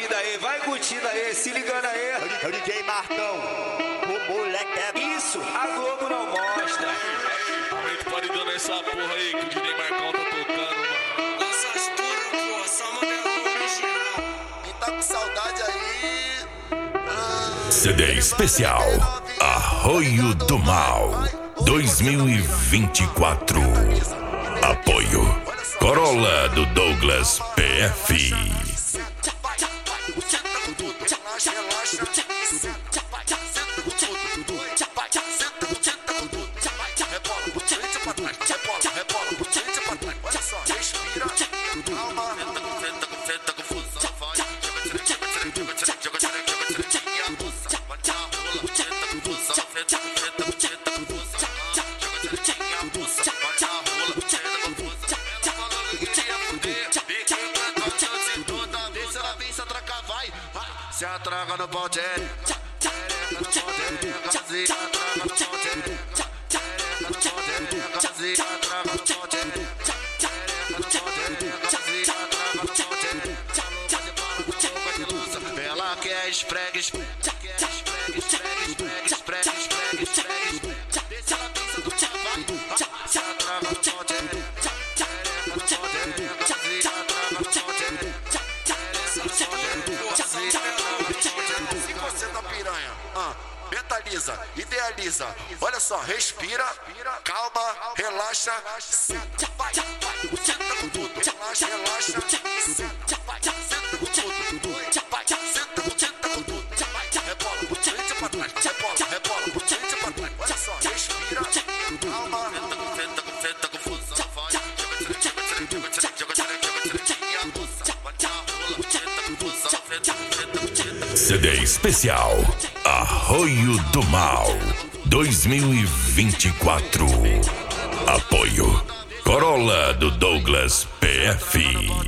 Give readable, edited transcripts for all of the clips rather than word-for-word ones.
curtindo aí, se ligando aí. É o DJ Marcão, o moleque é... Isso, a Globo não mostra. Aumenta o paredão nessa porra aí que o DJ Marcão tá tocando, mano. Nossas puras, pô, só modelo original. Quem tá com saudade aí... CD especial Arroio do Mal 2024. Apoio Corolla do Douglas PF. Se atraga no pau, tchereca no pau, tchereca, se atraga no pau, tchereca no pau, tchereca, se atraga no pau, tchereca no pau, tchereca, se atraga no pau, tchereca. Ela quer esfregue, esfregue, esfregue, esfregue, esfregue, esfregue, esfregue. Deixa ela pensa do cavalo, se atraga no pau, tchereca no pau, tchereca, se atraga no pau, tchereca. Se você tá piranha, mentaliza, idealiza. Olha só, respira, calma, relaxa. Senta com tudo, relaxa, relaxa. Senta com tudo, senta com tudo. Rebola, frente pra trás, rebola, rebola, frente pra trás. Olha só, respira, calma. Senta com fusão, vai. CD especial Arroio do Mal 2024. Apoio Corolla do Douglas PF.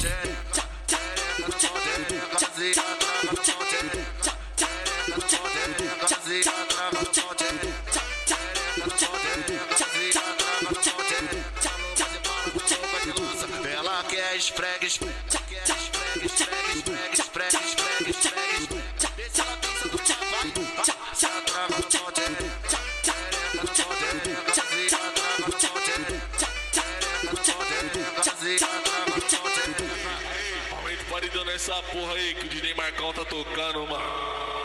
Ela quer esfregue, esfregue, esfregue, esfregue, esfregue, esfregue, esfregue. Deixa ela pensa do cavalo, se atraga no pau, tchereca no pau, tchereca, se atraga no pau, tchereca no pau, tchereca, se atraga no pau, tchereca. Aumenta o paredão nessa porra aí que o DJ Marcão tá tocando, mano.